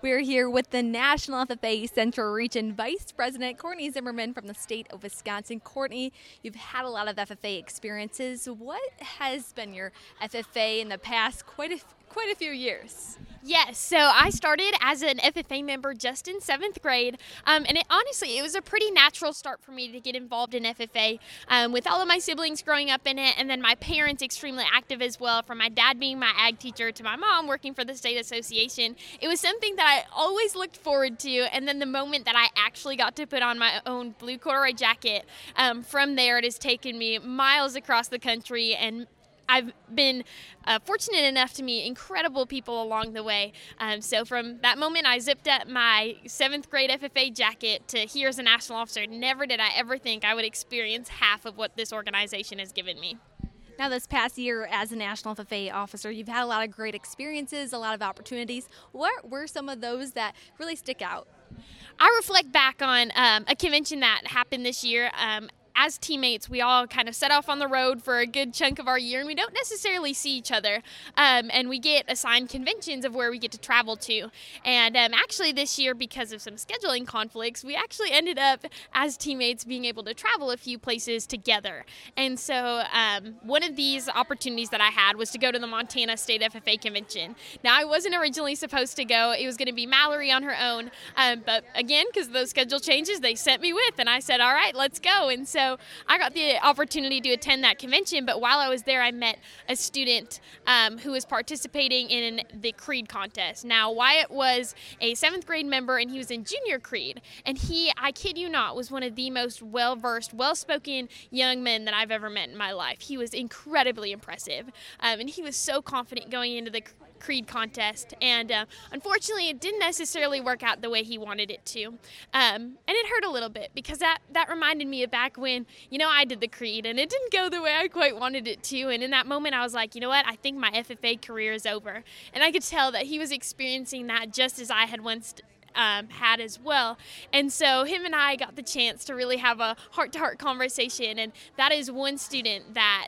We're here with the National FFA Central Region Vice President Courtney Zimmerman from the state of Wisconsin. Courtney, you've had a lot of FFA experiences. What has been your FFA in the past quite a few years? Yes, so I started as an FFA member just in 7th grade, and honestly, it was a pretty natural start for me to get involved in FFA with all of my siblings growing up in it, and then my parents extremely active as well, from my dad being my ag teacher to my mom working for the state association. It was something that I always looked forward to, and then the moment that I actually got to put on my own blue corduroy jacket, from there it has taken me miles across the country, and I've been fortunate enough to meet incredible people along the way. So from that moment, I zipped up my 7th grade FFA jacket to here as a national officer. Never did I ever think I would experience half of what this organization has given me. Now, this past year as a National FFA officer, you've had a lot of great experiences, a lot of opportunities. What were some of those that really stick out? I reflect back on a convention that happened this year. As teammates, we all kind of set off on the road for a good chunk of our year, and we don't necessarily see each other, and we get assigned conventions of where we get to travel to. And actually this year, because of some scheduling conflicts, we actually ended up as teammates being able to travel a few places together. And so one of these opportunities that I had was to go to the Montana State FFA Convention. Now, I wasn't originally supposed to go. It was going to be Mallory on her own, but again, because of those schedule changes, they sent me with, and I said, all right, let's go. And so I got the opportunity to attend that convention, but while I was there, I met a student who was participating in the Creed contest. Now, Wyatt was a 7th grade member, and he was in junior Creed, and he, I kid you not, was one of the most well-versed, well-spoken young men that I've ever met in my life. He was incredibly impressive, and he was so confident going into the Creed contest, and unfortunately it didn't necessarily work out the way he wanted it to, and it hurt a little bit because that reminded me of back when, I did the Creed and it didn't go the way I quite wanted it to, and in that moment I was like, you know what, I think my FFA career is over. And I could tell that he was experiencing that just as I had once had as well. And so him and I got the chance to really have a heart-to-heart conversation, and that is one student that,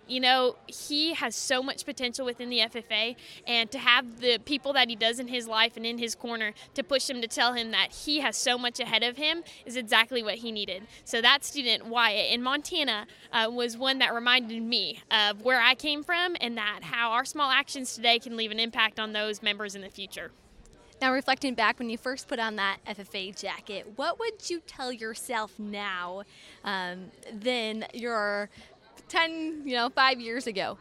he has so much potential within the FFA, and to have the people that he does in his life and in his corner to push him, to tell him that he has so much ahead of him, is exactly what he needed. So that student, Wyatt, in Montana, was one that reminded me of where I came from, and that how our small actions today can leave an impact on those members in the future. Now, reflecting back when you first put on that FFA jacket, what would you tell yourself now than your 5 years ago?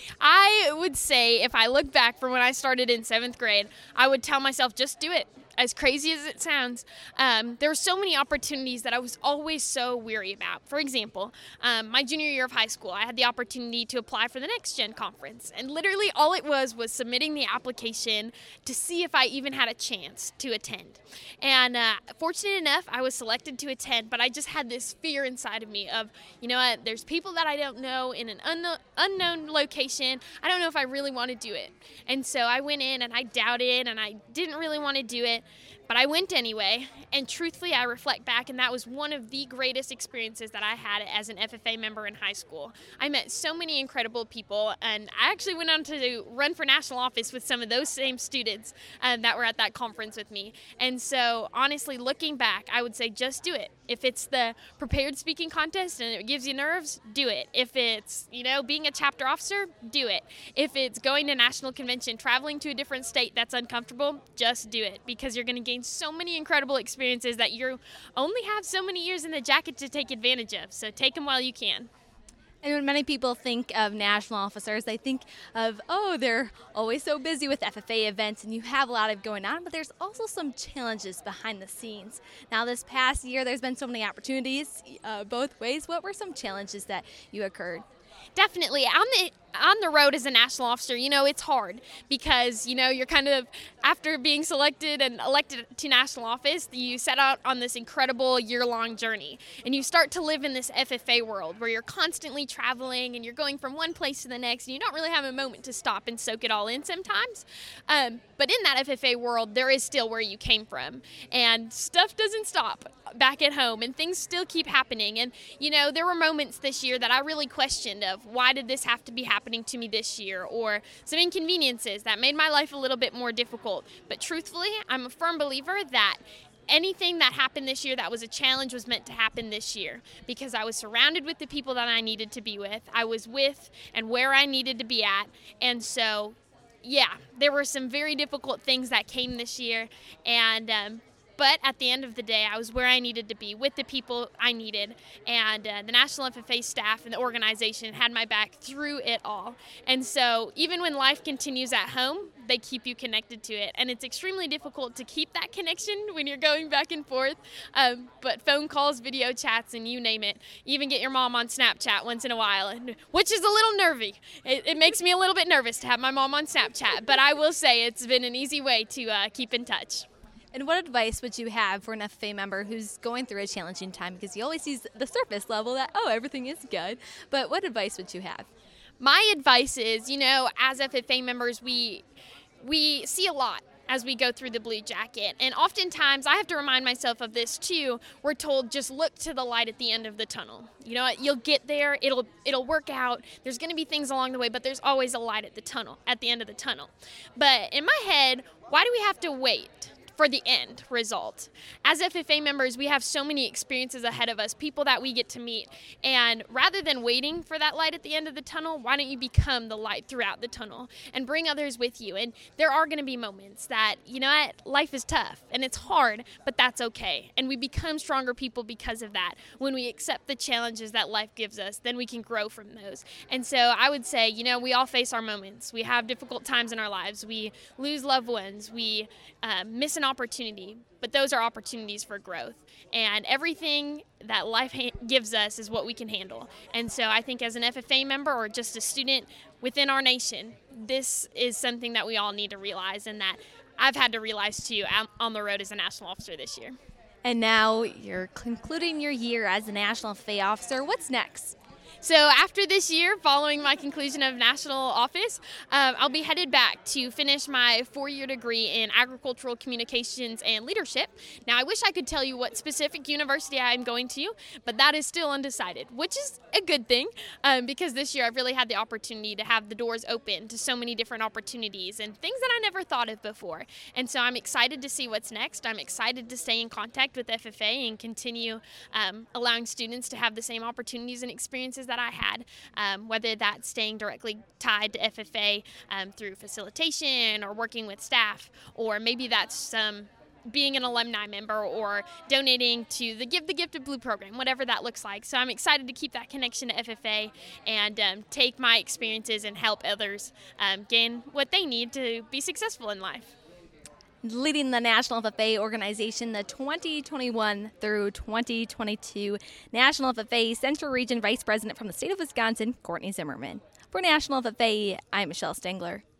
I would say, if I look back from when I started in 7th grade, I would tell myself, just do it. As crazy as it sounds, there were so many opportunities that I was always so weary about. For example, my junior year of high school, I had the opportunity to apply for the Next Gen Conference. And literally all it was submitting the application to see if I even had a chance to attend. And fortunate enough, I was selected to attend, but I just had this fear inside of me of, there's people that I don't know in an unknown location. I don't know if I really want to do it. And so I went in and I doubted and I didn't really want to do it. But I went anyway, and truthfully, I reflect back, and that was one of the greatest experiences that I had as an FFA member in high school. I met so many incredible people, and I actually went on to run for national office with some of those same students that were at that conference with me. And so, honestly, looking back, I would say just do it. If it's the prepared speaking contest and it gives you nerves, do it. If it's, being a chapter officer, do it. If it's going to national convention, traveling to a different state that's uncomfortable, just do it, because you're going to gain so many incredible experiences that you only have so many years in the jacket to take advantage of. So take them while you can. And when many people think of national officers, they think of, they're always so busy with FFA events and you have a lot of going on, but there's also some challenges behind the scenes. Now, this past year, there's been so many opportunities both ways. What were some challenges that you occurred? Definitely. On the road as a national officer, it's hard because, you're kind of, after being selected and elected to national office, you set out on this incredible year-long journey. And you start to live in this FFA world where you're constantly traveling and you're going from one place to the next, and you don't really have a moment to stop and soak it all in sometimes. But in that FFA world, there is still where you came from. And stuff doesn't stop back at home, and things still keep happening. And, there were moments this year that I really questioned of, why did this have to be happening happening to me this year, or some inconveniences that made my life a little bit more difficult. But truthfully, I'm a firm believer that anything that happened this year that was a challenge was meant to happen this year, because I was surrounded with the people that I needed to be with. I was with and where I needed to be at. And so, yeah, there were some very difficult things that came this year. But at the end of the day, I was where I needed to be with the people I needed. And the National FFA staff and the organization had my back through it all. And so even when life continues at home, they keep you connected to it. And it's extremely difficult to keep that connection when you're going back and forth. But phone calls, video chats, and you name it. Even get your mom on Snapchat once in a while, which is a little nervy. It makes me a little bit nervous to have my mom on Snapchat. But I will say it's been an easy way to keep in touch. And what advice would you have for an FFA member who's going through a challenging time? Because you always see the surface level that, oh, everything is good. But what advice would you have? My advice is, as FFA members, we see a lot as we go through the Blue Jacket. And oftentimes, I have to remind myself of this too, we're told just look to the light at the end of the tunnel. You know what, you'll get there, it'll work out, there's gonna be things along the way, but there's always a light at the end of the tunnel. But in my head, why do we have to wait for the end result? As FFA members, we have so many experiences ahead of us, people that we get to meet, and rather than waiting for that light at the end of the tunnel, why don't you become the light throughout the tunnel and bring others with you? And there are going to be moments that, life is tough and it's hard, but that's okay. And we become stronger people because of that. When we accept the challenges that life gives us, then we can grow from those. And so I would say, we all face our moments. We have difficult times in our lives. We lose loved ones. We miss an opportunity, but those are opportunities for growth, and everything that life gives us is what we can handle. And so I think as an FFA member or just a student within our nation, this is something that we all need to realize, and that I've had to realize too on the road as a national officer this year. And now you're concluding your year as a National FFA officer. What's next? So after this year, following my conclusion of national office, I'll be headed back to finish my 4-year degree in agricultural communications and leadership. Now, I wish I could tell you what specific university I'm going to, but that is still undecided, which is a good thing, because this year I've really had the opportunity to have the doors open to so many different opportunities and things that I never thought of before. And so I'm excited to see what's next. I'm excited to stay in contact with FFA and continue allowing students to have the same opportunities and experiences that I had, whether that's staying directly tied to FFA through facilitation or working with staff, or maybe that's being an alumni member or donating to the Give the Gifted Blue program, whatever that looks like. So I'm excited to keep that connection to FFA and take my experiences and help others gain what they need to be successful in life. Leading the National FFA organization, the 2021 through 2022 National FFA Central Region Vice President from the state of Wisconsin, Courtney Zimmerman. For National FFA, I'm Michelle Stengler.